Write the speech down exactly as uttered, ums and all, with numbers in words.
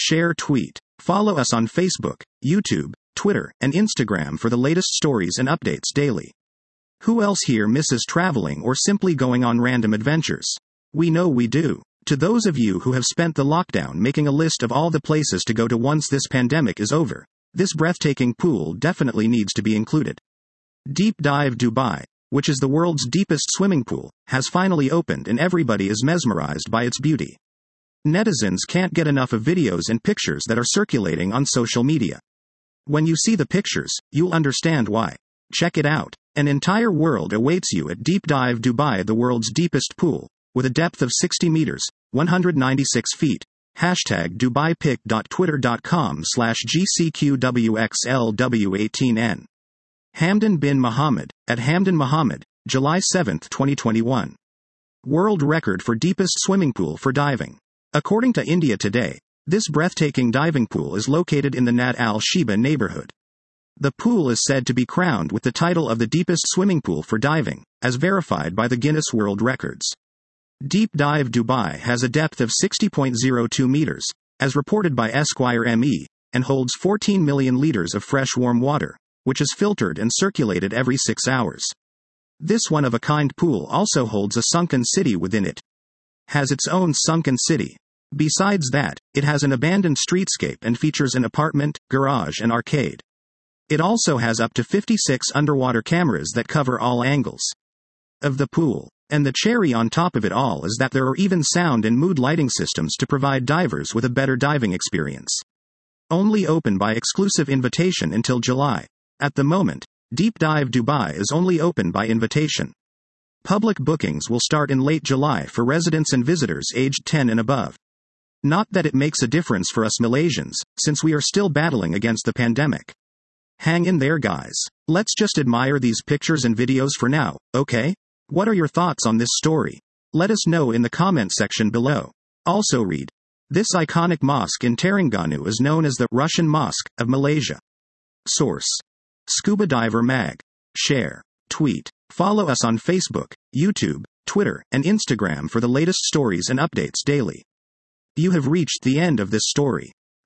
share, tweet. Follow us on Facebook, YouTube, Twitter, and Instagram for the latest stories and updates daily. Who else here misses traveling or simply going on random adventures? We know we do. To those of you who have spent the lockdown making a list of all the places to go to once this pandemic is over, this breathtaking pool definitely needs to be included. Deep Dive Dubai, which is the world's deepest swimming pool, has finally opened and everybody is mesmerized by its beauty. Netizens can't get enough of videos and pictures that are circulating on social media. When you see the pictures, you'll understand why. Check it out. An entire world awaits you at Deep Dive Dubai, the world's deepest pool, with a depth of sixty meters, one hundred ninety-six feet. Hashtag DubaiPic.twitter.com slash GCQWXLW18N. Hamdan bin Mohammed, at Hamdan Mohammed, July seventh, twenty twenty-one. World record for deepest swimming pool for diving. According to India Today, this breathtaking diving pool is located in the Nat Al Sheba neighborhood. The pool is said to be crowned with the title of the deepest swimming pool for diving, as verified by the Guinness World Records. Deep Dive Dubai has a depth of sixty point zero two meters, as reported by Esquire M E, and holds fourteen million liters of fresh warm water, which is filtered and circulated every six hours. This one-of-a-kind pool also holds a sunken city within it. Has its own sunken city. Besides that, it has an abandoned streetscape and features an apartment, garage and arcade. It also has up to fifty-six underwater cameras that cover all angles of the pool. And the cherry on top of it all is that there are even sound and mood lighting systems to provide divers with a better diving experience. Only open by exclusive invitation until July. At the moment, Deep Dive Dubai is only open by invitation. Public bookings will start in late July for residents and visitors aged ten and above. Not that it makes a difference for us Malaysians, since we are still battling against the pandemic. Hang in there, guys. Let's just admire these pictures and videos for now, okay? What are your thoughts on this story? Let us know in the comment section below. Also read. This iconic mosque in Terengganu is known as the Russian Mosque of Malaysia. Source. Scuba Diver Mag. Share. Tweet. Follow us on Facebook, YouTube, Twitter, and Instagram for the latest stories and updates daily. You have reached the end of this story.